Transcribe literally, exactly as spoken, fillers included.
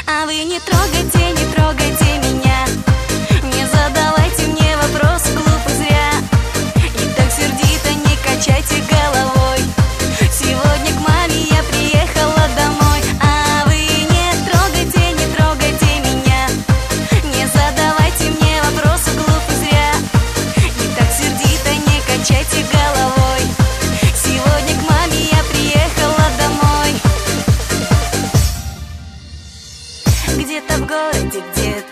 А вы не трогайте, не трогайте меня, не задавайте мне вопросы глупо зря. И так сердито не качайте головой. Сегодня к маме я приехала домой. А вы не трогайте, не трогайте меня, не задавайте мне вопросы глупо зря. И так сердито не качайте головой. Сегодня к маме я приехала домой. Где-то в городе, где-то